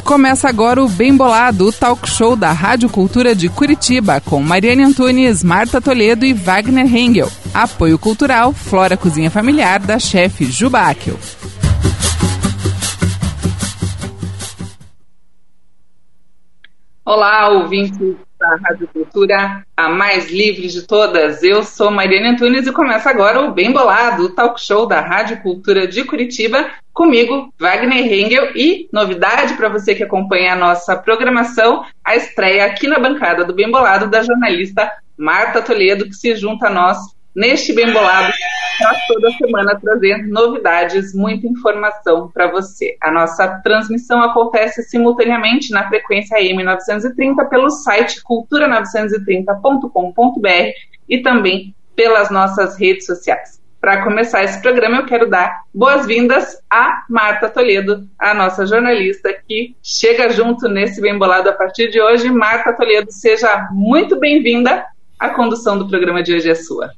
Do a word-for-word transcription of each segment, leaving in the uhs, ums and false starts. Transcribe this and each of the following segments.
Começa agora o Bem Bolado, o talk show da Rádio Cultura de Curitiba, com Mariane Antunes, Marta Toledo e Wagner Hengel. Apoio cultural, Flora Cozinha Familiar, da chefe Juba Akel. Olá, ouvintes da Rádio Cultura, a mais livre de todas. Eu sou Mariane Antunes e começa agora o Bem Bolado, o talk show da Rádio Cultura de Curitiba, comigo, Wagner Hengel, e novidade para você que acompanha a nossa programação, a estreia aqui na bancada do Bem Bolado da jornalista Marta Toledo, que se junta a nós neste Bem Bolado para toda semana trazendo novidades, muita informação para você. A nossa transmissão acontece simultaneamente na frequência A M novecentos e trinta pelo site cultura novecentos e trinta ponto com ponto b r e também pelas nossas redes sociais. Para começar esse programa, eu quero dar boas-vindas a Marta Toledo, a nossa jornalista que chega junto nesse Bem Bolado a partir de hoje. Marta Toledo, seja muito bem-vinda. A condução do programa de hoje é sua.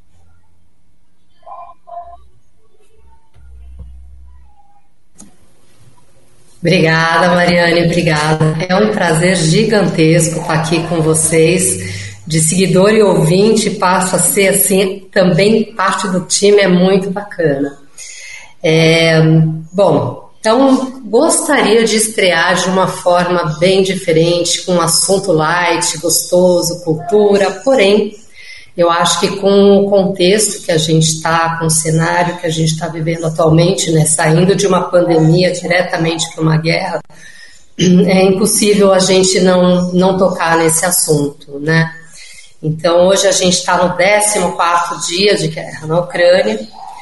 Obrigada, Mariane, obrigada. É um prazer gigantesco estar aqui com vocês. De seguidor e ouvinte, passo a ser, assim, também parte do time, é muito bacana. É, bom, então, gostaria de estrear de uma forma bem diferente, com um assunto light, gostoso, cultura, porém, eu acho que com o contexto que a gente está, com o cenário que a gente está vivendo atualmente, né, saindo de uma pandemia diretamente para uma guerra, é impossível a gente não, não tocar nesse assunto, né? Então, hoje a gente está no décimo quarto dia de guerra na Ucrânia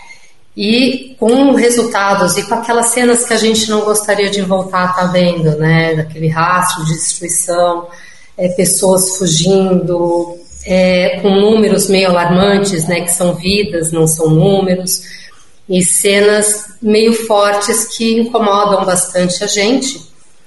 e com resultados e com aquelas cenas que a gente não gostaria de voltar a estar vendo, né? Daquele rastro de destruição, é, pessoas fugindo, é, com números meio alarmantes, né? Que são vidas, não são números, e cenas meio fortes que incomodam bastante a gente.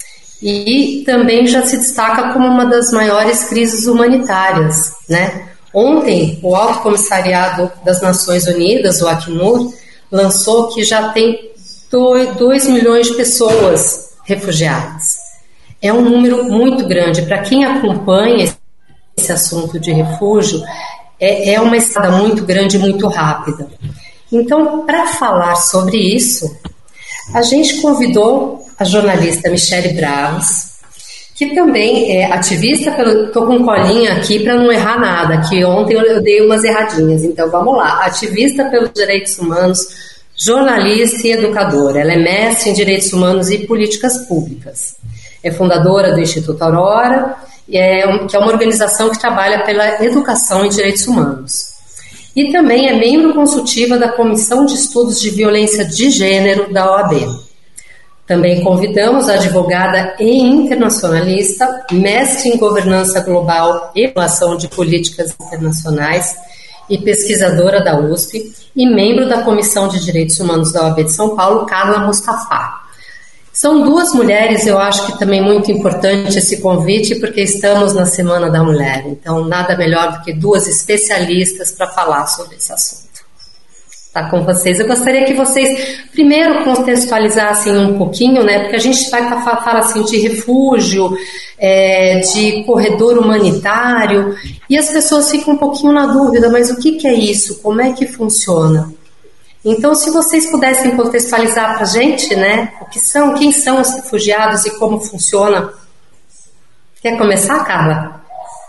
E também já se destaca como uma das maiores crises humanitárias, né? Ontem, o Alto Comissariado das Nações Unidas, o Acnur, lançou que já tem dois milhões de pessoas refugiadas. É um número muito grande. Para quem acompanha esse assunto de refúgio, é, é uma estrada muito grande e muito rápida. Então, para falar sobre isso, a gente convidou a jornalista Michele Bravos, que também é ativista, estou com colinha aqui para não errar nada, que ontem eu dei umas erradinhas, então vamos lá. Ativista pelos direitos humanos, jornalista e educadora. Ela é mestre em direitos humanos e políticas públicas. É fundadora do Instituto Aurora, que é uma organização que trabalha pela educação em direitos humanos. E também é membro consultiva da Comissão de Estudos de Violência de Gênero da O A B. Também convidamos a advogada e internacionalista, mestre em governança global e relação de políticas internacionais e pesquisadora da U S P e membro da Comissão de Direitos Humanos da O A B de São Paulo, Carla Mustafa. São duas mulheres, eu acho que também muito importante esse convite, porque estamos na Semana da Mulher, então nada melhor do que duas especialistas para falar sobre esse assunto. Tá com vocês. Eu gostaria que vocês primeiro contextualizassem um pouquinho, né, porque a gente vai falar assim de refúgio, é, de corredor humanitário, e as pessoas ficam um pouquinho na dúvida, mas o que, que é isso? Como é que funciona? Então, se vocês pudessem contextualizar para a gente, né, o que são, quem são os refugiados e como funciona. Quer começar, Carla?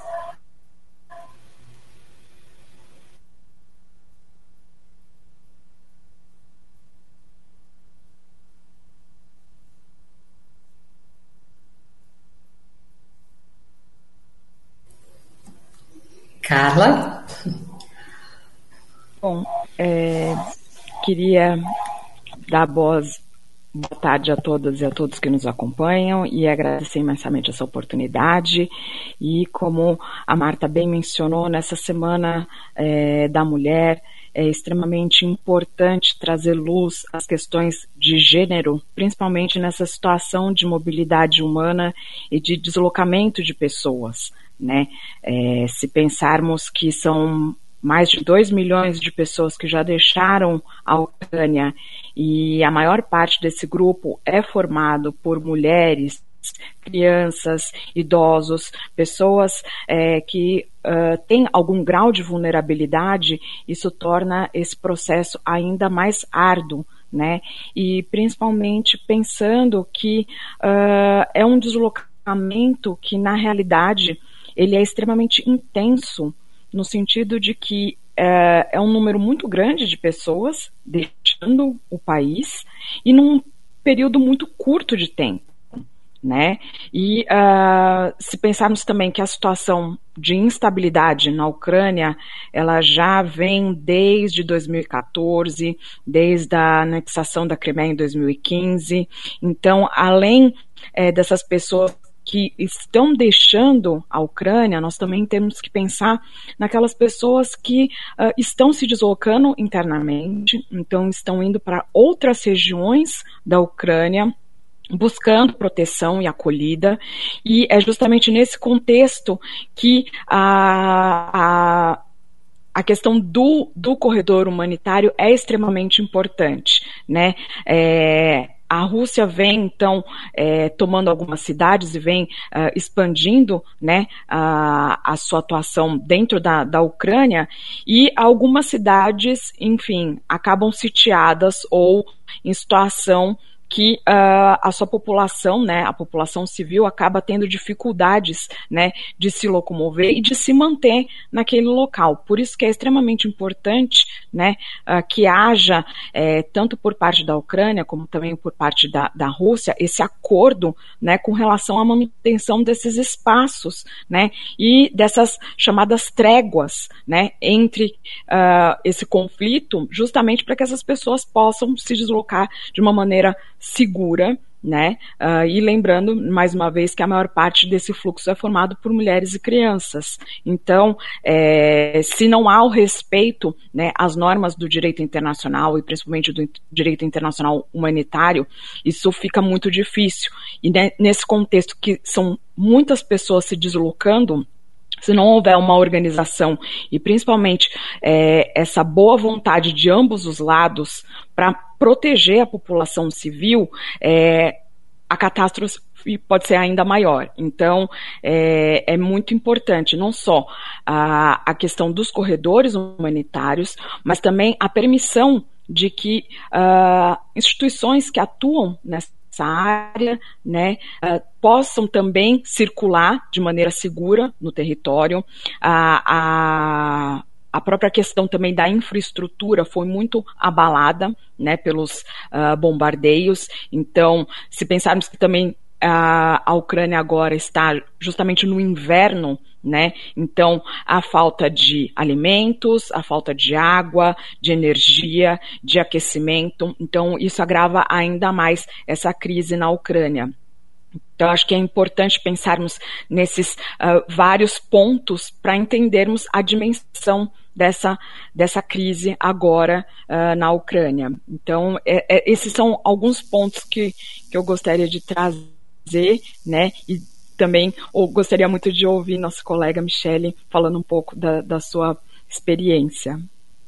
Carla? Bom, é, queria dar boas, boa tarde a todas e a todos que nos acompanham e agradecer imensamente essa oportunidade. E como a Marta bem mencionou, nessa Semana é, da Mulher, é extremamente importante trazer luz às questões de gênero, principalmente nessa situação de mobilidade humana e de deslocamento de pessoas, né? É, se pensarmos que são mais de dois milhões de pessoas que já deixaram a Ucrânia e a maior parte desse grupo é formado por mulheres crianças, idosos, pessoas é, que uh, têm algum grau de vulnerabilidade. Isso torna esse processo ainda mais árduo, né? E principalmente pensando que uh, é um deslocamento que, na realidade, ele é extremamente intenso, no sentido de que uh, é um número muito grande de pessoas deixando o país e num período muito curto de tempo, né? E uh, se pensarmos também que a situação de instabilidade na Ucrânia, ela já vem desde dois mil e quatorze, desde a anexação da Crimeia em dois mil e quinze. Então, além é, dessas pessoas que estão deixando a Ucrânia, nós também temos que pensar naquelas pessoas que uh, estão se deslocando internamente, então estão indo para outras regiões da Ucrânia, buscando proteção e acolhida, e é justamente nesse contexto que a, a, a questão do, do corredor humanitário é extremamente importante, né? É, a Rússia vem, então, é, tomando algumas cidades e vem uh, expandindo, né, a, a sua atuação dentro da, da Ucrânia, e algumas cidades, enfim, acabam sitiadas ou em situação que uh, a sua população, né, a população civil acaba tendo dificuldades, né, de se locomover e de se manter naquele local. Por isso que é extremamente importante, né, uh, que haja, é, tanto por parte da Ucrânia como também por parte da, da Rússia, esse acordo, né, com relação à manutenção desses espaços, né, e dessas chamadas tréguas, né, entre uh, esse conflito, justamente para que essas pessoas possam se deslocar de uma maneira segura, né? Uh, e lembrando, mais uma vez, que a maior parte desse fluxo é formado por mulheres e crianças. Então, é, se não há o respeito, né, às normas do direito internacional e principalmente do direito internacional humanitário, isso fica muito difícil. E né, nesse contexto que são muitas pessoas se deslocando, se não houver uma organização e principalmente é, essa boa vontade de ambos os lados para proteger a população civil, é, a catástrofe pode ser ainda maior. Então, é, é muito importante não só a, a questão dos corredores humanitários, mas também a permissão de que uh, instituições que atuam nessa essa área, né, uh, possam também circular de maneira segura no território. A, a, a própria questão também da infraestrutura foi muito abalada, né, pelos uh, bombardeios. Então, se pensarmos que também a, a Ucrânia agora está justamente no inverno, né? Então, a falta de alimentos, a falta de água, de energia, de aquecimento. Então, isso agrava ainda mais essa crise na Ucrânia. Então, acho que é importante pensarmos nesses uh, vários pontos para entendermos a dimensão dessa, dessa crise agora uh, na Ucrânia. Então, é, é, esses são alguns pontos que, que eu gostaria de trazer, né? E também ou gostaria muito de ouvir nossa colega Michele falando um pouco da, da sua experiência.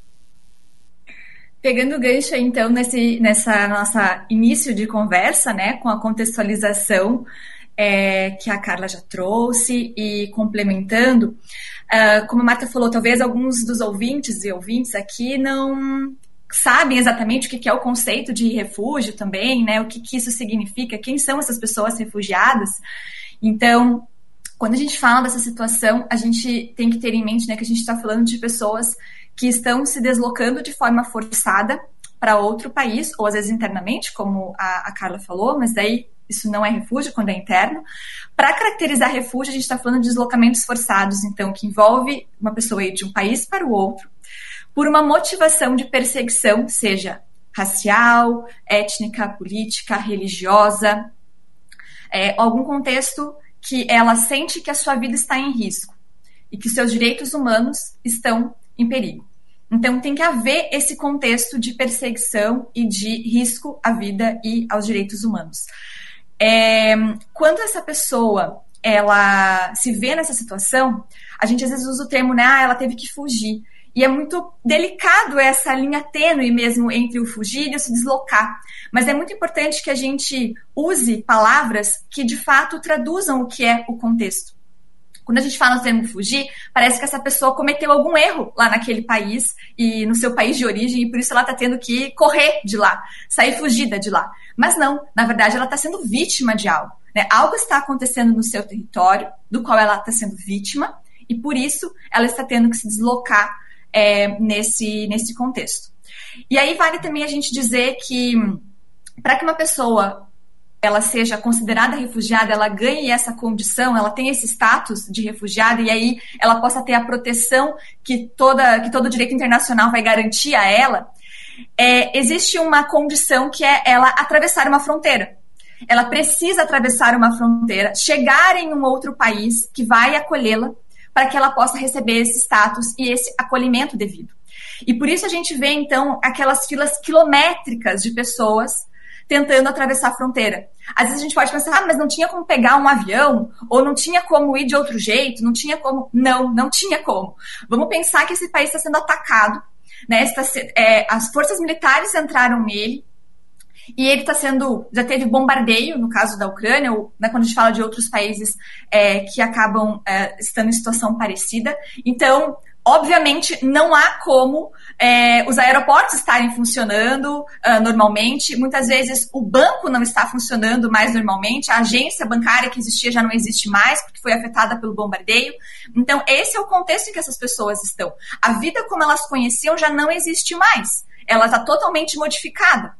Pegando o gancho, então, nesse nessa nossa início de conversa, né, com a contextualização é, que a Carla já trouxe e complementando, uh, como a Marta falou, talvez alguns dos ouvintes e ouvintes aqui não sabem exatamente o que é o conceito de refúgio também, né, o que, que isso significa, quem são essas pessoas refugiadas. Então, quando a gente fala dessa situação, a gente tem que ter em mente, né, que a gente está falando de pessoas que estão se deslocando de forma forçada para outro país, ou às vezes internamente, como a, a Carla falou, mas daí isso não é refúgio quando é interno. Para caracterizar refúgio, a gente está falando de deslocamentos forçados, então, que envolve uma pessoa ir de um país para o outro, por uma motivação de perseguição, seja racial, étnica, política, religiosa, É, algum contexto que ela sente que a sua vida está em risco e que seus direitos humanos estão em perigo. Então, tem que haver esse contexto de perseguição e de risco à vida e aos direitos humanos. É, quando essa pessoa ela se vê nessa situação, a gente às vezes usa o termo, né, ah, ela teve que fugir. E é muito delicado essa linha tênue mesmo entre o fugir e o se deslocar. Mas é muito importante que a gente use palavras que, de fato, traduzam o que é o contexto. Quando a gente fala no termo fugir, parece que essa pessoa cometeu algum erro lá naquele país e no seu país de origem, e por isso ela está tendo que correr de lá, sair fugida de lá. Mas não, na verdade ela está sendo vítima de algo, né? Algo está acontecendo no seu território, do qual ela está sendo vítima, e por isso ela está tendo que se deslocar é, nesse, nesse contexto. E aí vale também a gente dizer que para que uma pessoa ela seja considerada refugiada, ela ganhe essa condição, ela tem esse status de refugiada, e aí ela possa ter a proteção que, toda, que todo o direito internacional vai garantir a ela, é, existe uma condição que é ela atravessar uma fronteira. Ela precisa atravessar uma fronteira, chegar em um outro país que vai acolhê-la, para que ela possa receber esse status e esse acolhimento devido. E por isso a gente vê, então, aquelas filas quilométricas de pessoas tentando atravessar a fronteira. Às vezes a gente pode pensar, ah, mas não tinha como pegar um avião, ou não tinha como ir de outro jeito, não tinha como... Não, não tinha como. Vamos pensar que esse país está sendo atacado, né? Está, é, as forças militares entraram nele, e ele está sendo... Já teve bombardeio, no caso da Ucrânia, ou né, quando a gente fala de outros países é, que acabam é, estando em situação parecida. Então, obviamente, não há como é, os aeroportos estarem funcionando uh, normalmente. Muitas vezes o banco não está funcionando mais normalmente, a agência bancária que existia já não existe mais, porque foi afetada pelo bombardeio. Então, esse é o contexto em que essas pessoas estão. A vida como elas conheciam já não existe mais. Ela está totalmente modificada.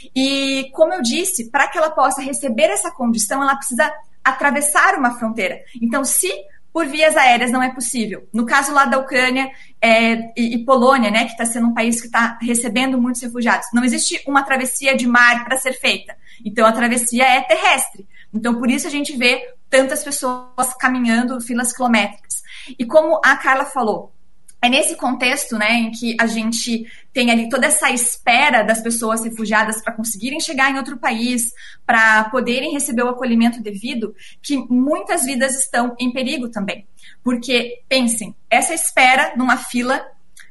E, como eu disse, para que ela possa receber essa condição, ela precisa atravessar uma fronteira. Então, se por vias aéreas não é possível. No caso lá da Ucrânia é, e, e Polônia, né, que está sendo um país que está recebendo muitos refugiados, não existe uma travessia de mar para ser feita. Então, a travessia é terrestre. Então, por isso a gente vê tantas pessoas caminhando filas quilométricas. E como a Carla falou, é nesse contexto, né, em que a gente tem ali toda essa espera das pessoas refugiadas para conseguirem chegar em outro país, para poderem receber o acolhimento devido, que muitas vidas estão em perigo também. Porque, pensem, essa espera numa fila,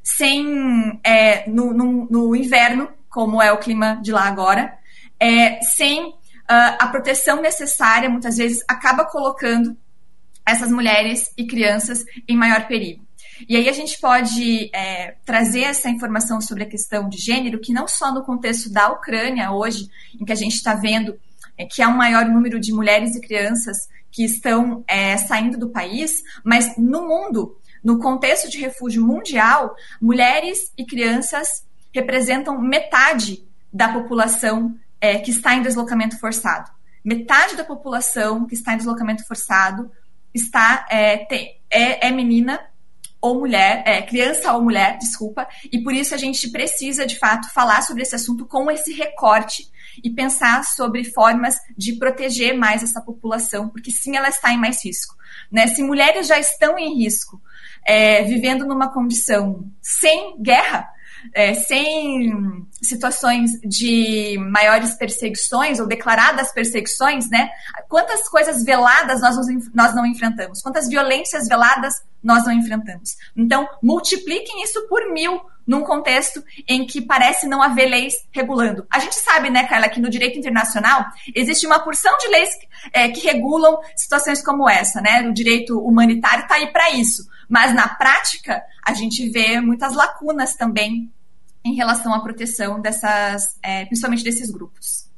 sem, é, no, no, no inverno, como é o clima de lá agora, é, sem uh, a proteção necessária, muitas vezes acaba colocando essas mulheres e crianças em maior perigo. E aí a gente pode é, trazer essa informação sobre a questão de gênero, que não só no contexto da Ucrânia hoje, em que a gente está vendo é, que há um maior número de mulheres e crianças que estão é, saindo do país, mas no mundo, no contexto de refúgio mundial, mulheres e crianças representam metade da população é, que está em deslocamento forçado. Metade da população que está em deslocamento forçado está, é, tem, é, é menina ou mulher, é, criança ou mulher, desculpa, e por isso a gente precisa, de fato, falar sobre esse assunto com esse recorte e pensar sobre formas de proteger mais essa população, porque sim, ela está em mais risco. Né? Se mulheres já estão em risco, é, vivendo numa condição sem guerra, É, sem situações de maiores perseguições ou declaradas perseguições, né? Quantas coisas veladas nós, nos, nós não enfrentamos? Quantas violências veladas nós não enfrentamos? Então, multipliquem isso por mil num contexto em que parece não haver leis regulando. A gente sabe, né, Carla, que no direito internacional existe uma porção de leis é, que regulam situações como essa, né? O direito humanitário está aí para isso. Mas, na prática, a gente vê muitas lacunas também em relação à proteção dessas, é, principalmente desses grupos.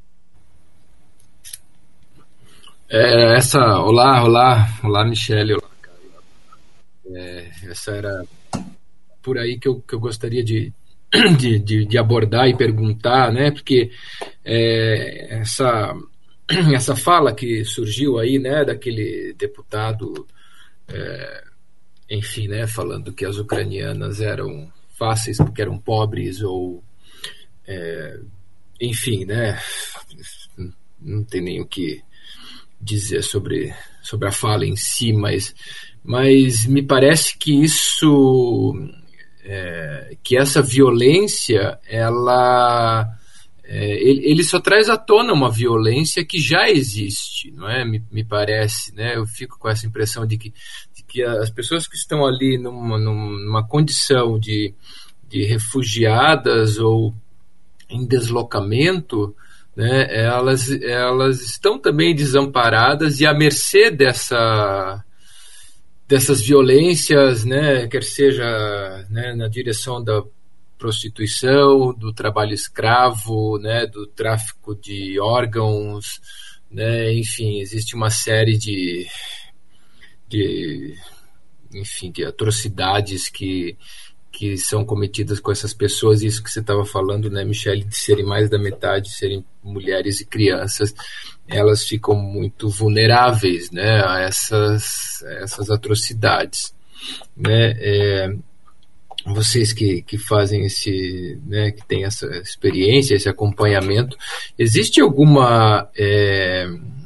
É, essa, olá, olá, olá, Michele, olá, Carla. É, essa era por aí que eu, que eu gostaria de, de, de, de abordar e perguntar, né? Porque é, essa, essa fala que surgiu aí, né, daquele deputado... É, enfim, né, falando que as ucranianas eram fáceis porque eram pobres ou, é, enfim, né, não tem nem o que dizer sobre, sobre a fala em si, mas, mas me parece que isso, é, que essa violência, ela, é, ele, ele só traz à tona uma violência que já existe, não é? Me, me parece, né? Eu fico com essa impressão de que, de que as pessoas que estão ali numa, numa condição de, de refugiadas ou em deslocamento, né, elas, elas estão também desamparadas e à mercê dessa, dessas violências, né, quer seja, né, na direção da prostituição, do trabalho escravo, né, do tráfico de órgãos, né, enfim, existe uma série de, de, enfim, de atrocidades que, que são cometidas com essas pessoas, isso que você estava falando, né, Michele, de serem mais da metade, serem mulheres e crianças, elas ficam muito vulneráveis, né, a essas, a essas atrocidades, né, é, vocês que, que fazem esse, né, que tem essa experiência, esse acompanhamento, existe alguma, é,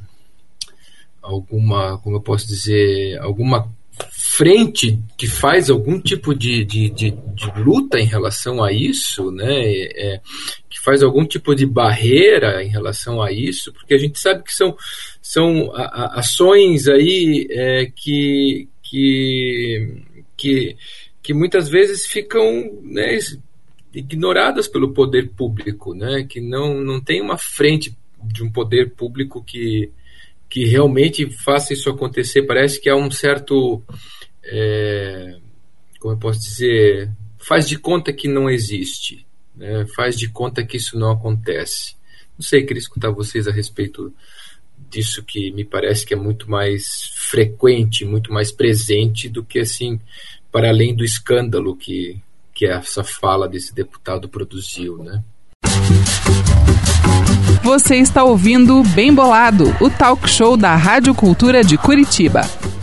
alguma, como eu posso dizer, alguma frente que faz algum tipo de, de, de, de luta em relação a isso, né, é, que faz algum tipo de barreira em relação a isso, porque a gente sabe que são, são a, a, ações aí é, que, que, que que muitas vezes ficam, né, ignoradas pelo poder público, né, que não, não tem uma frente de um poder público que, que realmente faça isso acontecer. Parece que há um certo, é, como eu posso dizer, faz de conta que não existe, né, faz de conta que isso não acontece. Não sei, queria escutar vocês a respeito disso, que me parece que é muito mais frequente, muito mais presente do que, assim, para além do escândalo que, que essa fala desse deputado produziu, né? Você está ouvindo Bem Bolado, o talk show da Rádio Cultura de Curitiba.